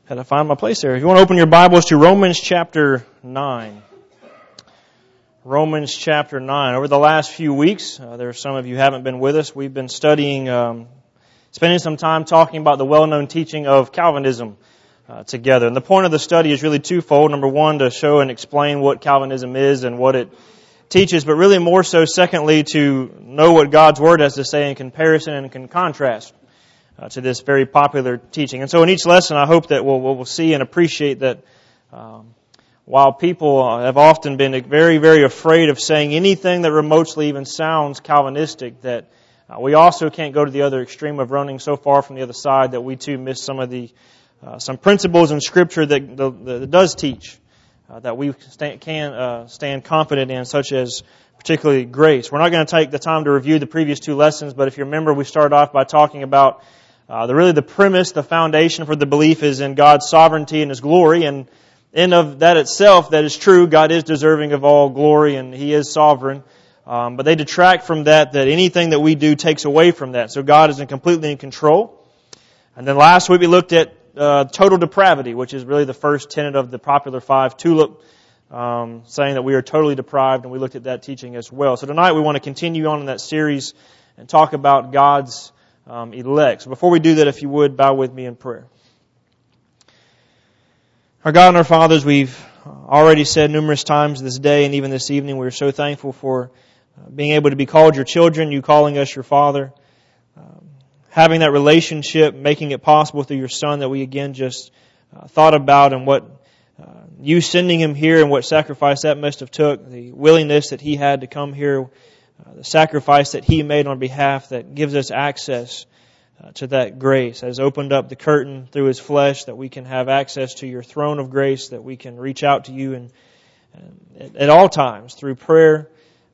Had to find my place there. If you want to open your Bibles to Romans chapter 9. Romans chapter 9. Over the last few weeks, there are some of you who haven't been with us. We've been studying, spending some time talking about the well-known teaching of Calvinism together. And the point of the study is really twofold. Number one, to show and explain what Calvinism is and what it teaches, but really more so, secondly, to know what God's Word has to say in comparison and in contrast to this very popular teaching. And so in each lesson, I hope that we'll see and appreciate that while people have often been very, very afraid of saying anything that remotely even sounds Calvinistic, that we also can't go to the other extreme of running so far from the other side that we too miss some of the some principles in Scripture that does teach that we can stand confident in, such as particularly grace. We're not going to take the time to review the previous two lessons, but if you remember, we started off by talking about the premise, the foundation for the belief is in God's sovereignty and His glory, and in of that itself, that is true. God is deserving of all glory, and He is sovereign. But they detract from that anything that we do takes away from that. So God is completely in control. And then last week we looked at total depravity, which is really the first tenet of the popular five tulip, saying that we are totally deprived, and we looked at that teaching as well. So tonight we want to continue on in that series and talk about God's elect. So before we do that, if you would, bow with me in prayer. Our God and our fathers, we've already said numerous times this day and even this evening, we're so thankful for being able to be called your children, you calling us your Father, having that relationship, making it possible through your Son that we again just thought about, and what you sending Him here and what sacrifice that must have took, the willingness that He had to come here, the sacrifice that He made on behalf that gives us access to that grace, has opened up the curtain through His flesh that we can have access to your throne of grace, that we can reach out to you and at all times through prayer,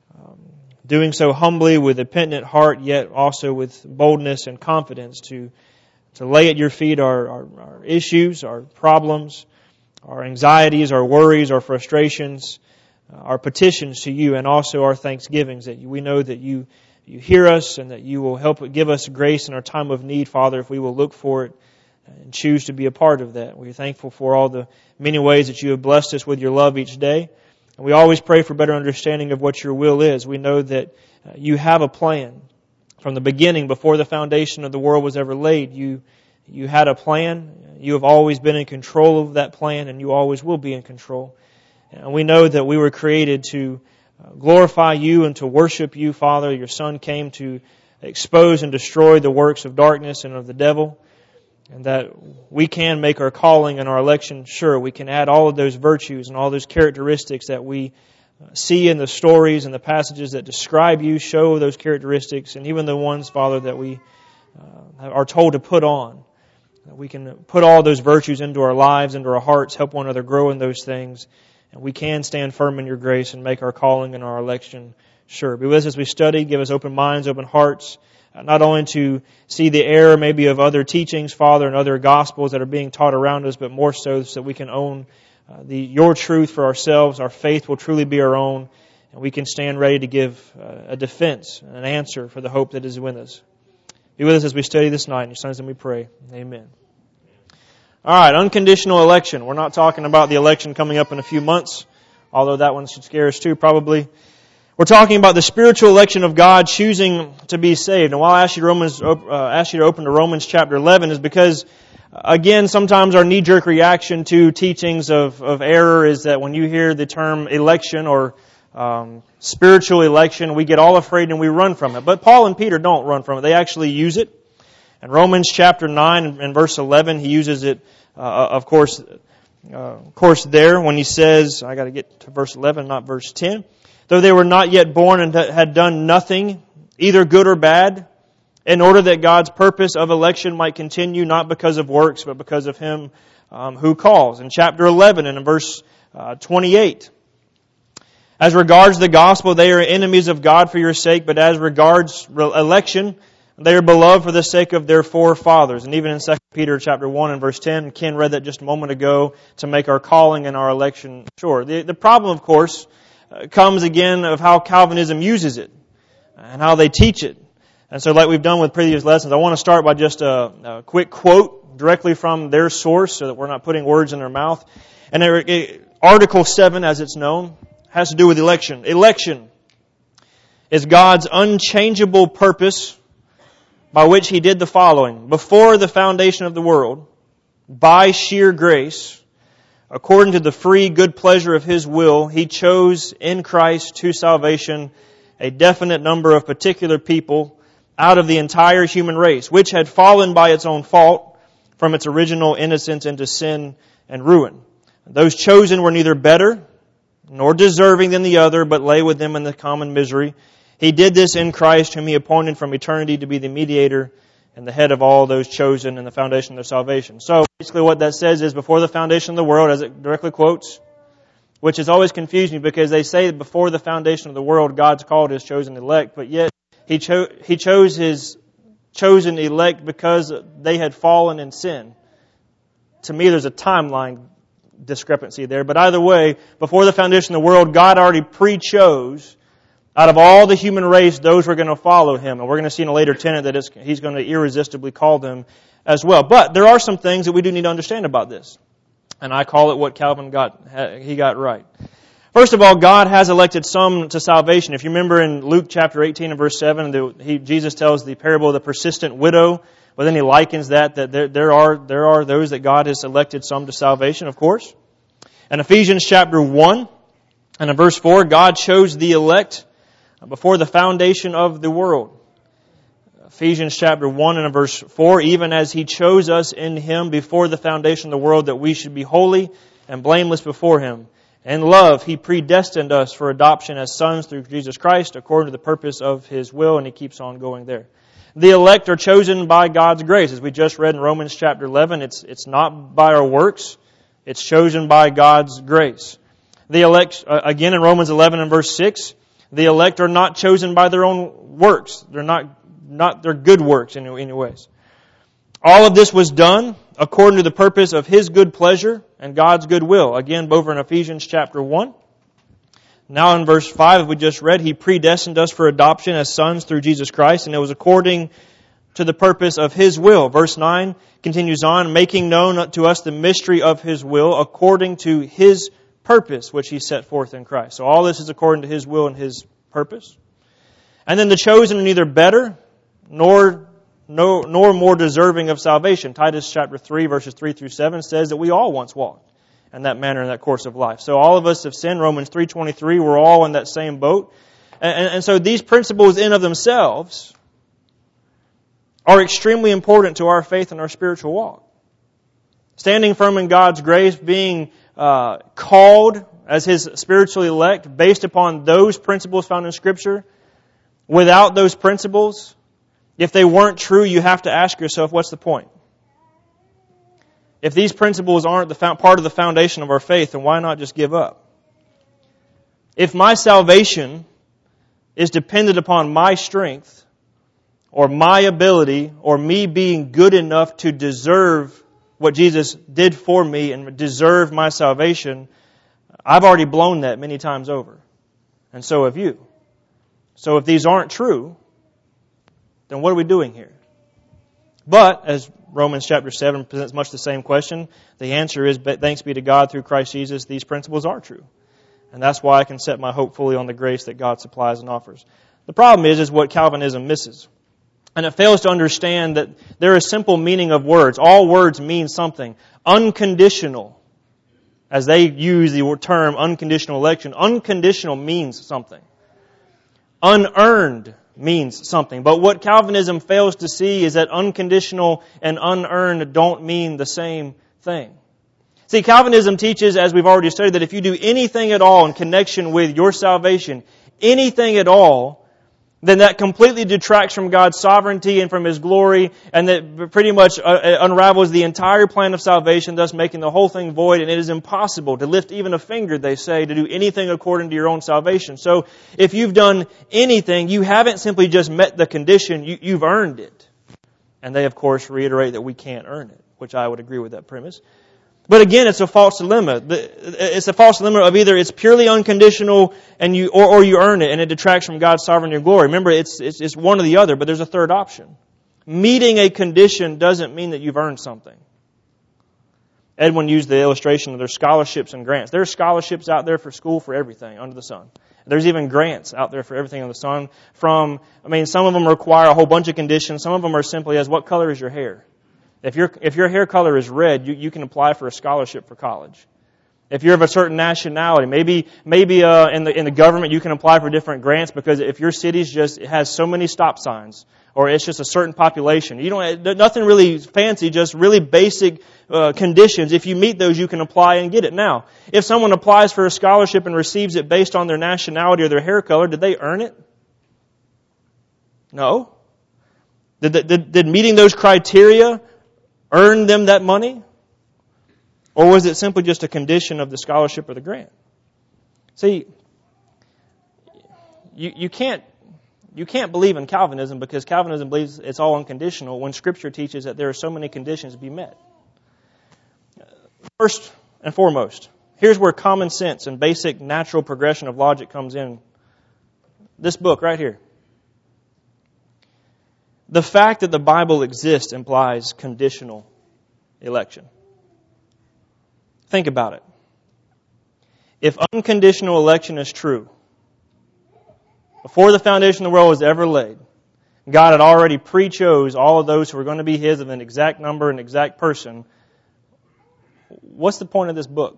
doing so humbly with a penitent heart, yet also with boldness and confidence to lay at your feet our issues, our problems, our anxieties, our worries, our frustrations, our petitions to you, and also our thanksgivings, that we know that you hear us and that you will help give us grace in our time of need, Father, if we will look for it and choose to be a part of that. We're thankful for all the many ways that you have blessed us with your love each day. And we always pray for better understanding of what your will is. We know that you have a plan. From the beginning, before the foundation of the world was ever laid, you had a plan. You have always been in control of that plan, and you always will be in control. And we know that we were created to glorify you and to worship you, Father. Your Son came to expose and destroy the works of darkness and of the devil, and that we can make our calling and our election sure. We can add all of those virtues and all those characteristics that we see in the stories and the passages that describe you, show those characteristics, and even the ones, Father, that we are told to put on. We can put all those virtues into our lives, into our hearts, help one another grow in those things, and we can stand firm in your grace and make our calling and our election sure. Be with us as we study. Give us open minds, open hearts, not only to see the error maybe of other teachings, Father, and other gospels that are being taught around us, but more so that we can own your truth for ourselves. Our faith will truly be our own, and we can stand ready to give a defense, an answer for the hope that is within us. Be with us as we study this night. In your Son's name we pray. Amen. All right, unconditional election. We're not talking about the election coming up in a few months, although that one should scare us too, probably. We're talking about the spiritual election of God choosing to be saved. And why I ask you to open to Romans chapter 11 is because, again, sometimes our knee-jerk reaction to teachings of error is that when you hear the term election or spiritual election, we get all afraid and we run from it. But Paul and Peter don't run from it. They actually use it. In Romans chapter 9 and verse 11, he uses it, of course, there when he says, I got to get to verse 11, not verse 10. Though they were not yet born and had done nothing, either good or bad, in order that God's purpose of election might continue, not because of works, but because of Him who calls. In chapter 11 and in verse 28, as regards the gospel, they are enemies of God for your sake, but as regards election, they are beloved for the sake of their forefathers. And even in 2 Peter chapter 1 and verse 10, Ken read that just a moment ago, to make our calling and our election sure. The problem, of course, comes again of how Calvinism uses it and how they teach it. And so like we've done with previous lessons, I want to start by just a quick quote directly from their source so that we're not putting words in their mouth. And Article 7, as it's known, has to do with election. Election is God's unchangeable purpose by which He did the following. Before the foundation of the world, by sheer grace, according to the free good pleasure of His will, He chose in Christ to salvation a definite number of particular people out of the entire human race, which had fallen by its own fault from its original innocence into sin and ruin. Those chosen were neither better nor deserving than the other, but lay with them in the common misery. He did this in Christ, whom He appointed from eternity to be the mediator and the head of all those chosen in the foundation of their salvation. So basically what that says is before the foundation of the world, as it directly quotes, which has always confused me because they say that before the foundation of the world, God's called His chosen elect, but yet He chose His chosen elect because they had fallen in sin. To me, there's a timeline discrepancy there. But either way, before the foundation of the world, God already pre-chose out of all the human race those who are going to follow Him. And we're going to see in a later tenet that He's going to irresistibly call them as well. But there are some things that we do need to understand about this. And I call it what Calvin got right. First of all, God has elected some to salvation. If you remember in Luke chapter 18 and verse 7, Jesus tells the parable of the persistent widow, but then He likens that there are those that God has elected some to salvation, of course. In Ephesians chapter 1 and in verse 4, God chose the elect before the foundation of the world. Ephesians chapter 1 and verse 4, even as He chose us in Him before the foundation of the world, that we should be holy and blameless before Him. In love, He predestined us for adoption as sons through Jesus Christ, according to the purpose of His will, and He keeps on going there. The elect are chosen by God's grace. As we just read in Romans chapter 11, it's not by our works, it's chosen by God's grace. The elect, again in Romans 11 and verse 6, the elect are not chosen by their own works. They're not their good works in any ways. All of this was done according to the purpose of His good pleasure and God's good will. Again, over in Ephesians chapter 1. Now in verse 5, as we just read, He predestined us for adoption as sons through Jesus Christ, and it was according to the purpose of His will. Verse 9 continues on, making known to us the mystery of His will according to His purpose, which He set forth in Christ. So all this is according to His will and His purpose. And then the chosen are neither better nor more deserving of salvation. Titus chapter 3, verses 3 through 7 says that we all once walked in that manner, in that course of life. So all of us have sinned. Romans 3:23, we're all in that same boat. And so these principles in of themselves are extremely important to our faith and our spiritual walk. Standing firm in God's grace, being called as His spiritual elect based upon those principles found in Scripture. Without those principles, if they weren't true, you have to ask yourself, what's the point? If these principles aren't part of the foundation of our faith, then why not just give up? If my salvation is dependent upon my strength, or my ability, or me being good enough to deserve what Jesus did for me and deserve my salvation, I've already blown that many times over. And so have you. So if these aren't true, then what are we doing here? But, as Romans chapter 7 presents much the same question, the answer is, thanks be to God through Christ Jesus, these principles are true. And that's why I can set my hope fully on the grace that God supplies and offers. The problem is what Calvinism misses. And it fails to understand that there is simple meaning of words. All words mean something. Unconditional, as they use the term unconditional election, unconditional means something. Unearned means something. But what Calvinism fails to see is that unconditional and unearned don't mean the same thing. See, Calvinism teaches, as we've already studied, that if you do anything at all in connection with your salvation, anything at all, then that completely detracts from God's sovereignty and from His glory, and that pretty much unravels the entire plan of salvation, thus making the whole thing void, and it is impossible to lift even a finger, they say, to do anything according to your own salvation. So if you've done anything, you haven't simply just met the condition, you've earned it. And they, of course, reiterate that we can't earn it, which I would agree with that premise. But again, it's a false dilemma. It's a false dilemma of either it's purely unconditional and you earn it and it detracts from God's sovereignty and glory. Remember, it's one or the other, but there's a third option. Meeting a condition doesn't mean that you've earned something. Edwin used the illustration of their scholarships and grants. There are scholarships out there for school for everything under the sun. There's even grants out there for everything under the sun. Some of them require a whole bunch of conditions. Some of them are simply as, what color is your hair? If your hair color is red, you can apply for a scholarship for college. If you're of a certain nationality, maybe in the government you can apply for different grants because if your city has so many stop signs, or it's just a certain population, nothing really fancy, just really basic conditions. If you meet those, you can apply and get it. Now, if someone applies for a scholarship and receives it based on their nationality or their hair color, did they earn it? No. Did meeting those criteria earn them that money? Or was it simply just a condition of the scholarship or the grant? See, you can't believe in Calvinism because Calvinism believes it's all unconditional when Scripture teaches that there are so many conditions to be met. First and foremost, here's where common sense and basic natural progression of logic comes in. This book right here. The fact that the Bible exists implies conditional election. Think about it. If unconditional election is true, before the foundation of the world was ever laid, God had already pre-chose all of those who were going to be His of an exact number, an exact person. What's the point of this book?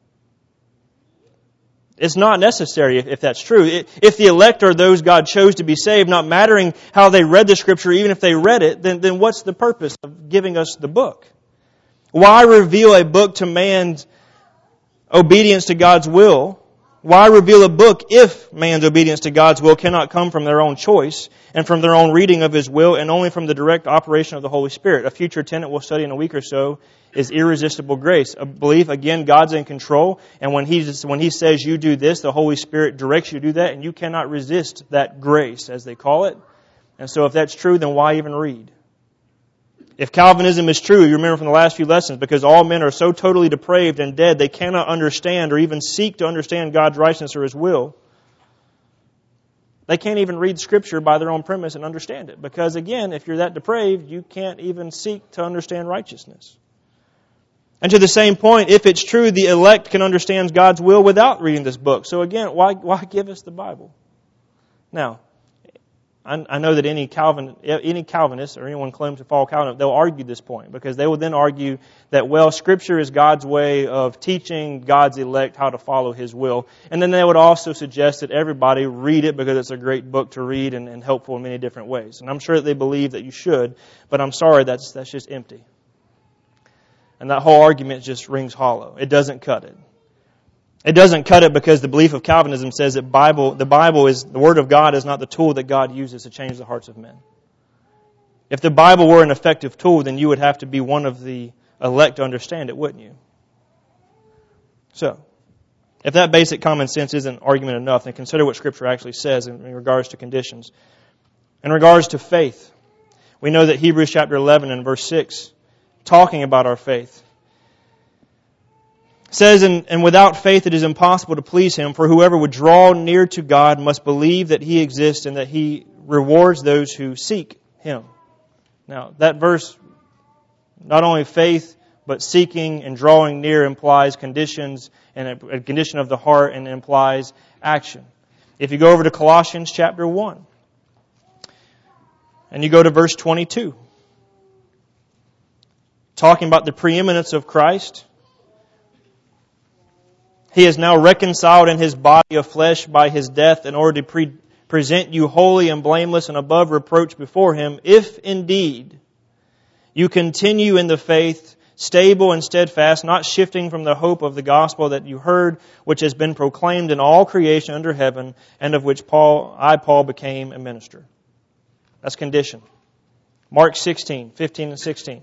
It's not necessary if that's true. If the elect are those God chose to be saved, not mattering how they read the Scripture, even if they read it, then what's the purpose of giving us the book? Why reveal a book to man's obedience to God's will? Why reveal a book if man's obedience to God's will cannot come from their own choice and from their own reading of His will and only from the direct operation of the Holy Spirit? A future tenet we'll study in a week or so is irresistible grace. A belief, again, God's in control, and when He says you do this, the Holy Spirit directs you to do that, and you cannot resist that grace, as they call it. And so if that's true, then why even read? If Calvinism is true, you remember from the last few lessons, because all men are so totally depraved and dead, they cannot understand or even seek to understand God's righteousness or His will. They can't even read Scripture by their own premise and understand it. Because again, if you're that depraved, you can't even seek to understand righteousness. And to the same point, if it's true, the elect can understand God's will without reading this book. So again, why give us the Bible? Now, I know that any Calvinist or anyone claims to follow Calvin, they'll argue this point because they will then argue that, well, Scripture is God's way of teaching God's elect how to follow His will. And then they would also suggest that everybody read it because it's a great book to read and helpful in many different ways. And I'm sure that they believe that you should, but I'm sorry, that's just empty. And that whole argument just rings hollow. It doesn't cut it. It doesn't cut it because the belief of Calvinism says that the Bible is the Word of God is not the tool that God uses to change the hearts of men. If the Bible were an effective tool, then you would have to be one of the elect to understand it, wouldn't you? So, if that basic common sense isn't argument enough, then consider what Scripture actually says in regards to conditions. In regards to faith, we know that Hebrews chapter 11 and verse 6, talking about our faith, says, and without faith it is impossible to please Him, for whoever would draw near to God must believe that He exists and that He rewards those who seek Him. Now, that verse, not only faith, but seeking and drawing near implies conditions and a condition of the heart and implies action. If you go over to Colossians chapter 1, and you go to verse 22, talking about the preeminence of Christ, He is now reconciled in His body of flesh by His death in order to present you holy and blameless and above reproach before Him, if indeed you continue in the faith, stable and steadfast, not shifting from the hope of the gospel that you heard, which has been proclaimed in all creation under heaven, and of which Paul became a minister. That's condition. Mark 16, 15 and 16.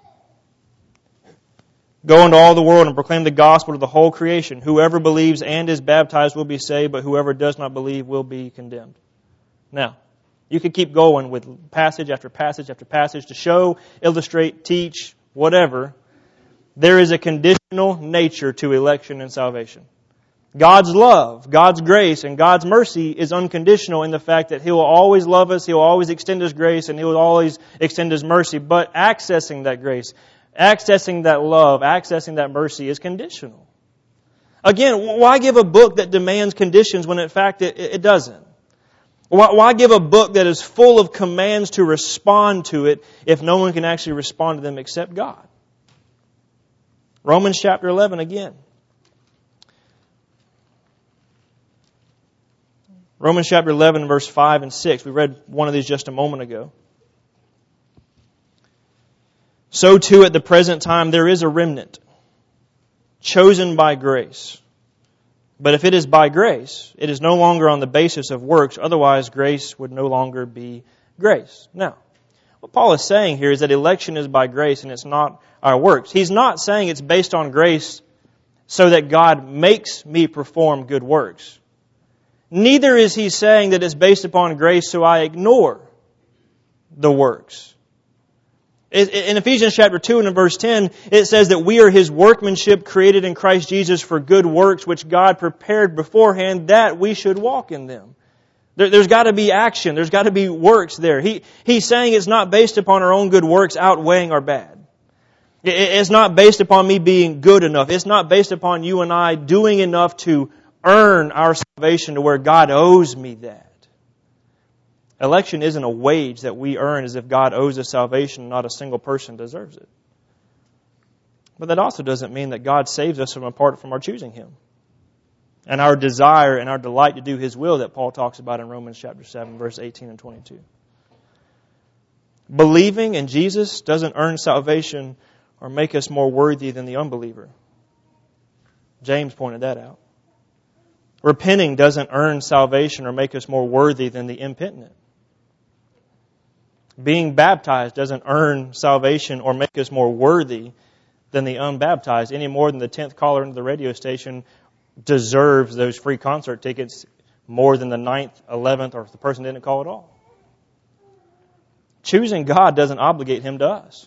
Go into all the world and proclaim the gospel to the whole creation. Whoever believes and is baptized will be saved, but whoever does not believe will be condemned. Now, you could keep going with passage after passage after passage to show, illustrate, teach, whatever. There is a conditional nature to election and salvation. God's love, God's grace, and God's mercy is unconditional in the fact that He will always love us, He will always extend His grace, and He will always extend His mercy. But accessing that grace, accessing that love, accessing that mercy is conditional. Again, why give a book that demands conditions when in fact it doesn't? Why give a book that is full of commands to respond to it if no one can actually respond to them except God? Romans chapter 11 again. Romans chapter 11, verse 5 and 6. We read one of these just a moment ago. So too at the present time there is a remnant, chosen by grace. But if it is by grace, it is no longer on the basis of works. Otherwise, grace would no longer be grace. Now, what Paul is saying here is that election is by grace and it's not our works. He's not saying it's based on grace so that God makes me perform good works. Neither is he saying that it's based upon grace so I ignore the works. In Ephesians chapter 2 and in verse 10, it says that we are His workmanship created in Christ Jesus for good works which God prepared beforehand that we should walk in them. There's got to be action. There's got to be works there. He's saying it's not based upon our own good works outweighing our bad. It's not based upon me being good enough. It's not based upon you and I doing enough to earn our salvation to where God owes me that. Election isn't a wage that we earn as if God owes us salvation and not a single person deserves it. But that also doesn't mean that God saves us apart from our choosing Him. And our desire and our delight to do His will that Paul talks about in Romans chapter 7, verse 18 and 22. Believing in Jesus doesn't earn salvation or make us more worthy than the unbeliever. James pointed that out. Repenting doesn't earn salvation or make us more worthy than the impenitent. Being baptized doesn't earn salvation or make us more worthy than the unbaptized, any more than the 10th caller into the radio station deserves those free concert tickets more than the 9th, 11th, or if the person didn't call at all. Choosing God doesn't obligate Him to us.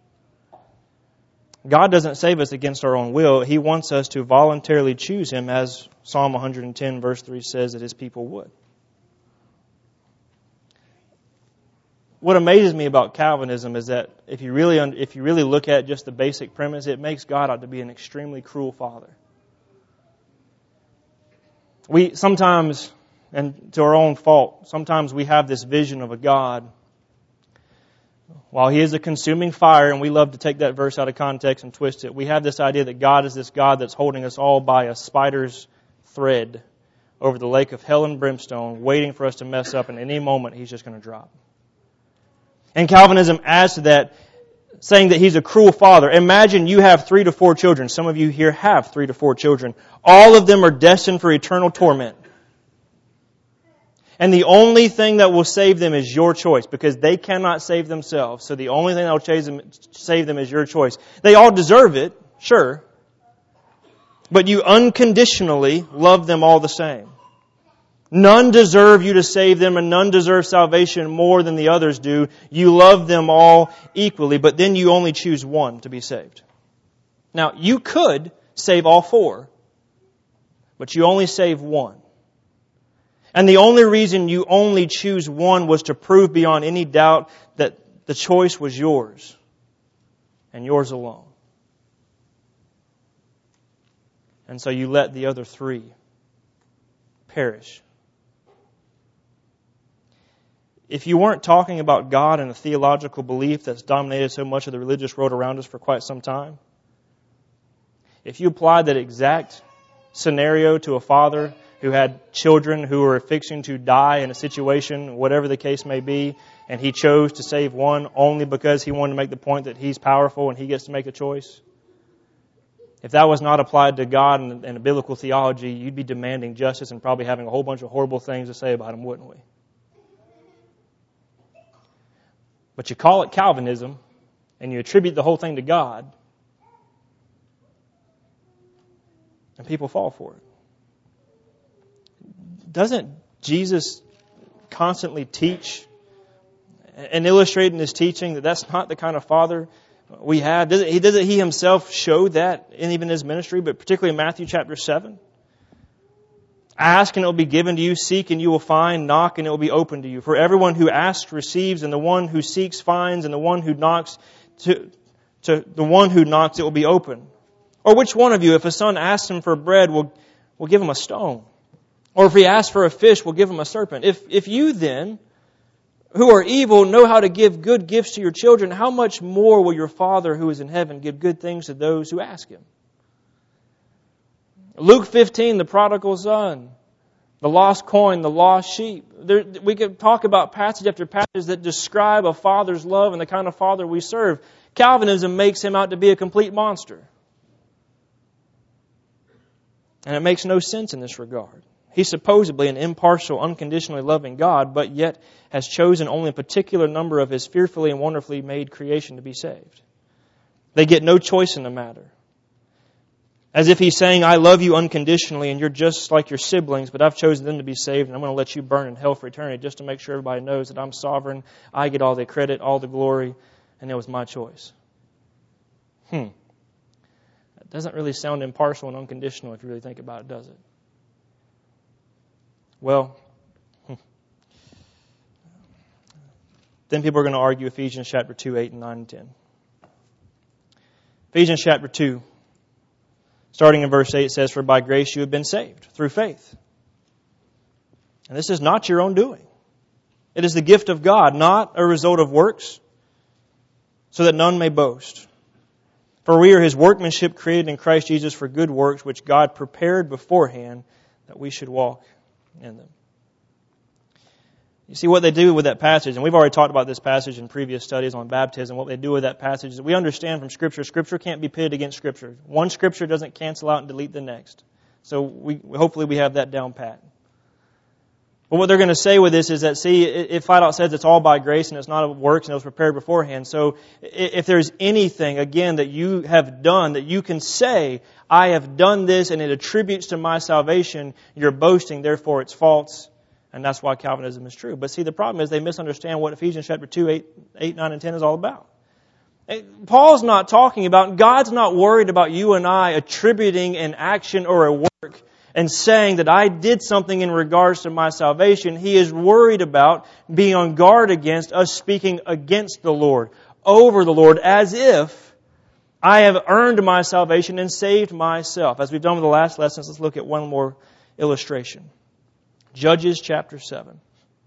God doesn't save us against our own will. He wants us to voluntarily choose Him, as Psalm 110 verse 3 says that His people would. What amazes me about Calvinism is that if you really look at just the basic premise, it makes God out to be an extremely cruel father. We sometimes, and to our own fault, sometimes we have this vision of a God. While He is a consuming fire, and we love to take that verse out of context and twist it, we have this idea that God is this God that's holding us all by a spider's thread over the lake of hell and brimstone, waiting for us to mess up, and at any moment He's just going to drop. And Calvinism adds to that, saying that He's a cruel father. Imagine you have 3 to 4 children. Some of you here have 3 to 4 children. All of them are destined for eternal torment. And the only thing that will save them is your choice, because they cannot save themselves. So the only thing that will save them is your choice. They all deserve it, sure. But you unconditionally love them all the same. None deserve you to save them, and none deserve salvation more than the others do. You love them all equally, but then you only choose one to be saved. Now, you could save all 4, but you only save one. And the only reason you only choose one was to prove beyond any doubt that the choice was yours, and yours alone. And so you let the other 3 perish. If you weren't talking about God and a theological belief that's dominated so much of the religious world around us for quite some time, if you applied that exact scenario to a father who had children who were fixing to die in a situation, whatever the case may be, and he chose to save one only because he wanted to make the point that he's powerful and he gets to make a choice, if that was not applied to God and a biblical theology, you'd be demanding justice and probably having a whole bunch of horrible things to say about him, wouldn't we? But you call it Calvinism, and you attribute the whole thing to God, and people fall for it. Doesn't Jesus constantly teach and illustrate in His teaching that that's not the kind of father we have? Doesn't He Himself show that, and even in His ministry, but particularly in Matthew chapter 7? Ask and it will be given to you. Seek and you will find. Knock and it will be opened to you. For everyone who asks receives, and the one who seeks finds, and the one who knocks to the one who knocks it will be open. Or which one of you, if a son asks him for bread, will give him a stone? Or if he asks for a fish, will give him a serpent? If you then, who are evil, know how to give good gifts to your children, how much more will your Father who is in heaven give good things to those who ask Him? Luke 15, the prodigal son, the lost coin, the lost sheep. We could talk about passage after passage that describe a father's love and the kind of father we serve. Calvinism makes him out to be a complete monster. And it makes no sense in this regard. He's supposedly an impartial, unconditionally loving God, but yet has chosen only a particular number of His fearfully and wonderfully made creation to be saved. They get no choice in the matter. As if He's saying, I love you unconditionally and you're just like your siblings, but I've chosen them to be saved and I'm going to let you burn in hell for eternity just to make sure everybody knows that I'm sovereign, I get all the credit, all the glory, and it was my choice. That doesn't really sound impartial and unconditional if you really think about it, does it? Well, then people are going to argue Ephesians chapter 2, 8, and 9, and 10. Ephesians chapter 2. Starting in verse 8, it says, For by grace you have been saved, through faith. And this is not your own doing. It is the gift of God, not a result of works, so that none may boast. For we are His workmanship created in Christ Jesus for good works, which God prepared beforehand that we should walk in them. You see what they do with that passage, and we've already talked about this passage in previous studies on baptism. What they do with that passage is we understand from Scripture can't be pitted against Scripture. One Scripture doesn't cancel out and delete the next. So hopefully we have that down pat. But what they're going to say with this is that, see, it flat out says it's all by grace and it's not of works and it was prepared beforehand. So if there's anything, again, that you have done, that you can say, I have done this and it attributes to my salvation, you're boasting, therefore it's false. And that's why Calvinism is true. But see, the problem is they misunderstand what Ephesians chapter 2, 8, 9, and 10 is all about. Paul's not talking about, God's not worried about you and I attributing an action or a work and saying that I did something in regards to my salvation. He is worried about being on guard against us speaking against the Lord, over the Lord, as if I have earned my salvation and saved myself. As we've done with the last lessons, let's look at one more illustration. Judges chapter 7.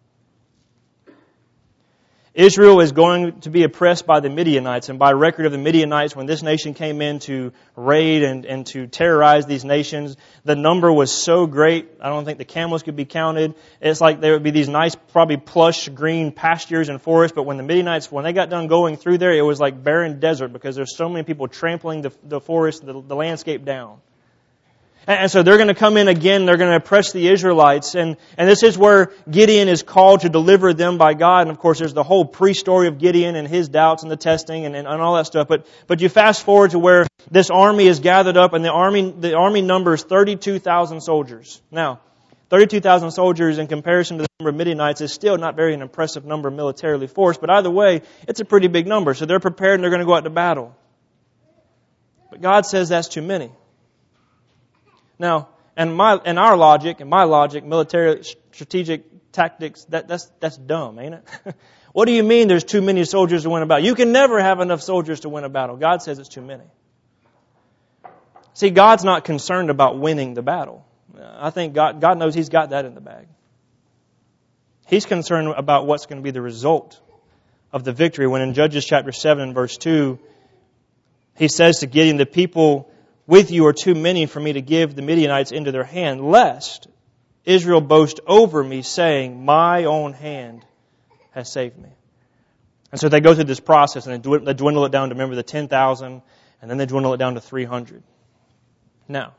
Israel is going to be oppressed by the Midianites, and by record of the Midianites, when this nation came in to raid and to terrorize these nations, the number was so great, I don't think the camels could be counted. It's like there would be these nice, probably plush green pastures and forests, but when the Midianites, when they got done going through there, it was like barren desert because there's so many people trampling the forest, the landscape down. And so they're going to come in again, they're going to oppress the Israelites, and this is where Gideon is called to deliver them by God. And of course there's the whole pre-story of Gideon and his doubts and the testing and all that stuff. But you fast forward to where this army is gathered up, and the army numbers 32,000 soldiers. Now, 32,000 soldiers in comparison to the number of Midianites is still not very an impressive number militarily forced, but either way, it's a pretty big number. So they're prepared and they're going to go out to battle. But God says that's too many. Now, in our logic, military strategic tactics, that's dumb, ain't it? What do you mean there's too many soldiers to win a battle? You can never have enough soldiers to win a battle. God says it's too many. See, God's not concerned about winning the battle. I think God knows He's got that in the bag. He's concerned about what's going to be the result of the victory. When in Judges chapter 7 and verse 2, He says to Gideon, the people with you are too many for me to give the Midianites into their hand, lest Israel boast over me, saying, my own hand has saved me. And so they go through this process and they dwindle it down to, remember, the 10,000, and then they dwindle it down to 300. Now,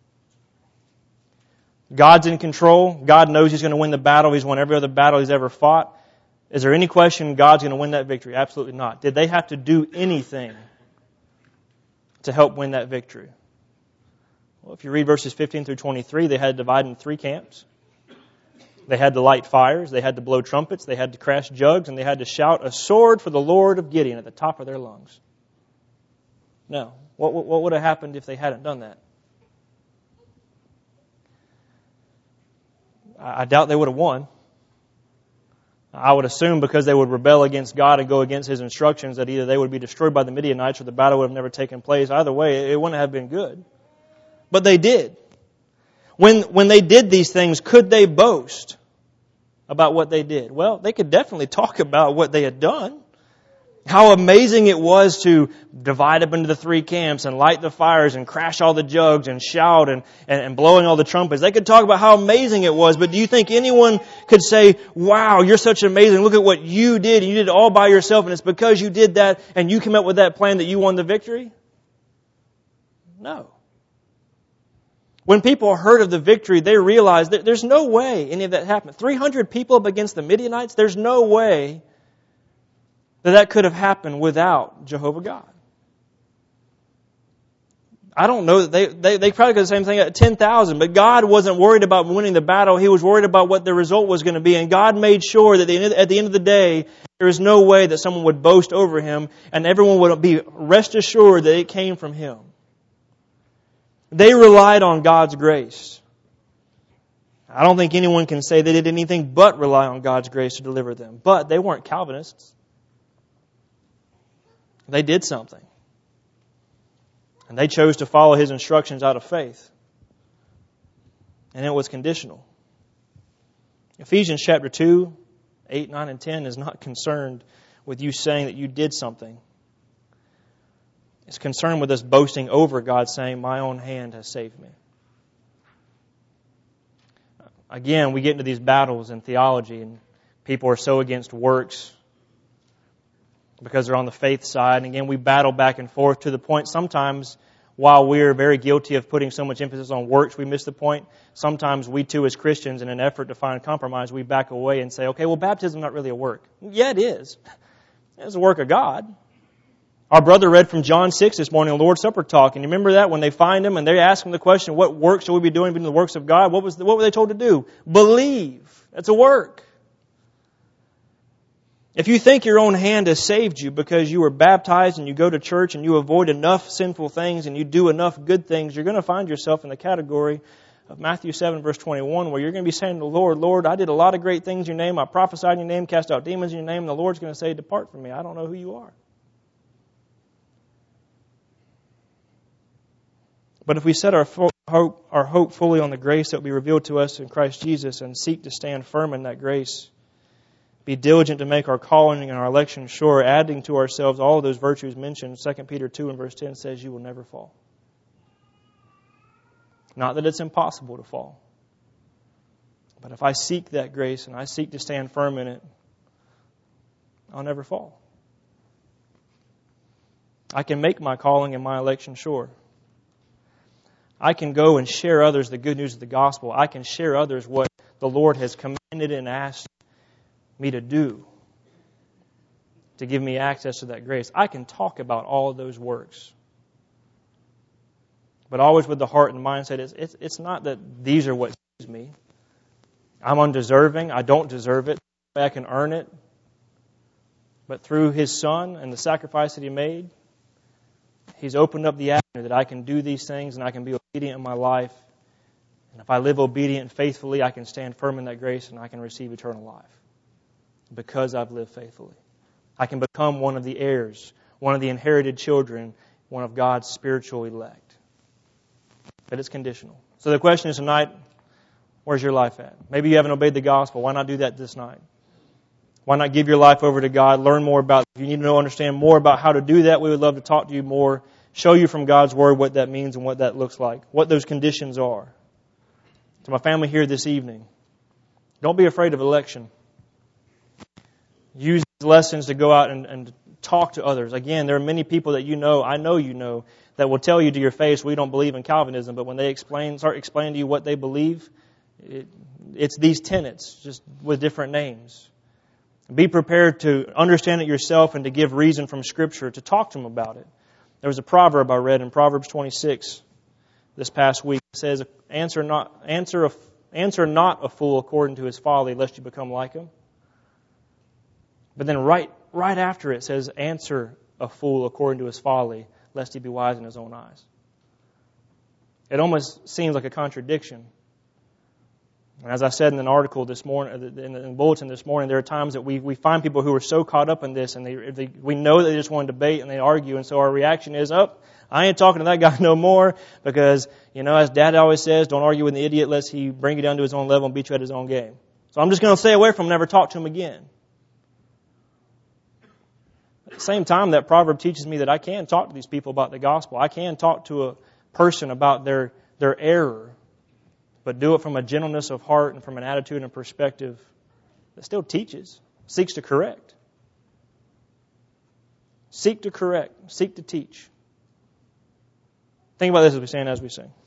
God's in control. God knows He's going to win the battle. He's won every other battle He's ever fought. Is there any question God's going to win that victory? Absolutely not. Did they have to do anything to help win that victory? Well, if you read verses 15 through 23, they had to divide into 3 camps. They had to light fires, they had to blow trumpets, they had to crash jugs, and they had to shout, a sword for the Lord of Gideon, at the top of their lungs. Now, what would have happened if they hadn't done that? I doubt they would have won. I would assume because they would rebel against God and go against His instructions that either they would be destroyed by the Midianites or the battle would have never taken place. Either way, it wouldn't have been good. But they did. When they did these things, could they boast about what they did? Well, they could definitely talk about what they had done. How amazing it was to divide up into the 3 camps and light the fires and crash all the jugs and shout and blowing all the trumpets. They could talk about how amazing it was, but do you think anyone could say, wow, you're such amazing, look at what you did, and you did it all by yourself, and it's because you did that and you came up with that plan that you won the victory? No. When people heard of the victory, they realized that there's no way any of that happened. 300 people up against the Midianites, there's no way that could have happened without Jehovah God. I don't know that they probably could the same thing at 10,000, but God wasn't worried about winning the battle. He was worried about what the result was going to be, and God made sure that at the end of the day, there is no way that someone would boast over Him, and everyone would be rest assured that it came from Him. They relied on God's grace. I don't think anyone can say they did anything but rely on God's grace to deliver them. But they weren't Calvinists. They did something. And they chose to follow His instructions out of faith. And it was conditional. Ephesians chapter 2, 8, 9, and 10 is not concerned with you saying that you did something. It's concerned with us boasting over God, saying, my own hand has saved me. Again, we get into these battles in theology, and people are so against works because they're on the faith side. And again, we battle back and forth to the point sometimes, while we're very guilty of putting so much emphasis on works, we miss the point. Sometimes we too, as Christians, in an effort to find compromise, we back away and say, okay, well, baptism is not really a work. Yeah, it is. It's a work of God. Our brother read from John 6 this morning, the Lord's Supper talk. And you remember that when they find him and they ask him the question, what work shall we be doing in the works of God? What were they told to do? Believe. That's a work. If you think your own hand has saved you because you were baptized and you go to church and you avoid enough sinful things and you do enough good things, you're going to find yourself in the category of Matthew 7 verse 21 where you're going to be saying to the Lord, Lord, I did a lot of great things in your name. I prophesied in your name, cast out demons in your name. And the Lord's going to say, depart from me. I don't know who you are. But if we set our hope fully on the grace that will be revealed to us in Christ Jesus and seek to stand firm in that grace, be diligent to make our calling and our election sure, adding to ourselves all of those virtues mentioned, 2 Peter 2 and verse 10 says you will never fall. Not that it's impossible to fall. But if I seek that grace and I seek to stand firm in it, I'll never fall. I can make my calling and my election sure. I can go and share others the good news of the gospel. I can share others what the Lord has commanded and asked me to do to give me access to that grace. I can talk about all of those works. But always with the heart and the mindset, it's not that these are what saves me. I'm undeserving. I don't deserve it. I can earn it. But through His Son and the sacrifice that He made, He's opened up the avenue that I can do these things and I can be obedient in my life. And if I live obedient and faithfully, I can stand firm in that grace and I can receive eternal life because I've lived faithfully. I can become one of the heirs, one of the inherited children, one of God's spiritual elect. But it's conditional. So the question is tonight, where's your life at? Maybe you haven't obeyed the gospel. Why not do that this night? Why not give your life over to God? Learn more about it. If you need to understand more about how to do that, we would love to talk to you more, show you from God's Word what that means and what that looks like, what those conditions are. To my family here this evening, don't be afraid of election. Use these lessons to go out and talk to others. Again, there are many people that I know you know, that will tell you to your face, we don't believe in Calvinism, but when they start explaining to you what they believe, it's these tenets, just with different names. Be prepared to understand it yourself and to give reason from Scripture, to talk to them about it. There was a proverb I read in Proverbs 26 this past week. It says, answer not a fool according to his folly, lest you become like him. But then right after it says, answer a fool according to his folly, lest he be wise in his own eyes. It almost seems like a contradiction. And as I said in an article this morning, in the bulletin this morning, there are times that we find people who are so caught up in this, and we know that they just want to debate and they argue, and so our reaction is, I ain't talking to that guy no more, because, as Dad always says, don't argue with an idiot lest he bring you down to his own level and beat you at his own game. So I'm just going to stay away from him and never talk to him again. At the same time, that proverb teaches me that I can talk to these people about the gospel. I can talk to a person about their error, but do it from a gentleness of heart and from an attitude and perspective that still teaches, seeks to correct. Seek to correct, seek to teach. Think about this as we stand, as we sing.